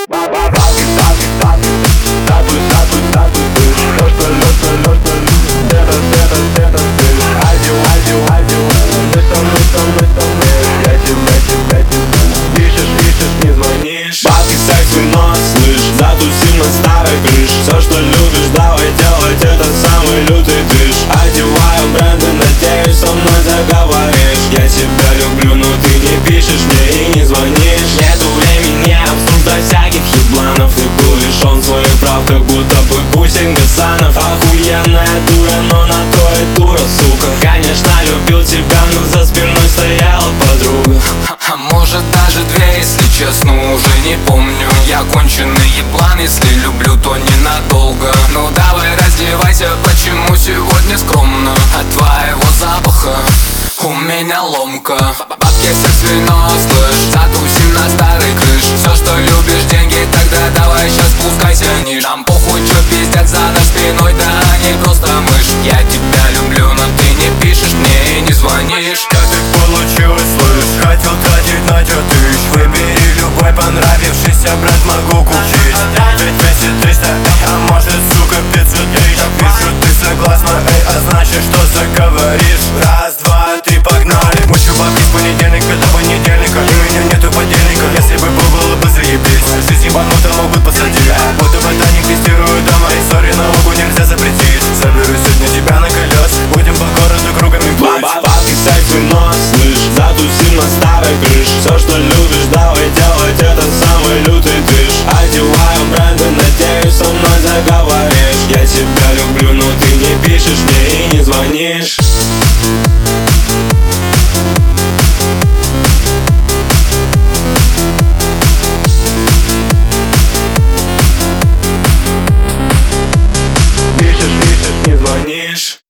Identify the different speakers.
Speaker 1: Бабки, секс, вино, слышь, затусим на старой крыш. Все, что любишь, давай делать, это самый лютый движ. Одеваю бренды, надеюсь, со мной заговоришь. Я тебя люблю, но ты не пишешь мне и не звонишь. Нету времени обсуждать всяких ебланов. Ты был лишен своих прав, как будто бы Пусин Гасанов. Охуенная дура, но на то и дура, сука. Конечно, любил тебя, но за спиной стояла подруга.
Speaker 2: А может даже две, если честно, уже не помню. Я конченый еблан, если люблю, то ненадолго. Ну давай раздевайся, почему сегодня скромно? От твоего запаха у меня ломка. Бабки, секс, вино, слышь, затусим на старой крыш. Все, что любишь, деньги, тогда давай сейчас спускайся ниже. Нам похуй, чё пиздят за наш спиной, да они просто мышь. Я тебя люблю, но ты не пишешь мне и не звонишь.
Speaker 3: Как так получилось, слышь? Хотел тратить на тебя тысяч. Выбери любой понравившийся бренд, могу купить. Ведь весит 300, а может, сука, 500 тысяч. Вижу, ты согласна, а значит, что заговоришь. Раз, два, три, погнали. Мучу бабки с понедельника до понедельника, и у меня нету подельника. Если бы было бы заебись, жизнь ебанута могут посадить. Будто ботаник тестирует дома, и сори, науку нельзя запретить. Заберу сегодня тебя на колес, будем по городу кругами плыть.
Speaker 1: Бабки, секс, вино, слышь, затусим на старой крыш. Все, что любишь, давай делать, это самый лютый движ. Одеваю бренды, надеюсь, со мной заговоришь. Я тебя люблю, но ты не пишешь мне и не звонишь. Пишешь, не звонишь.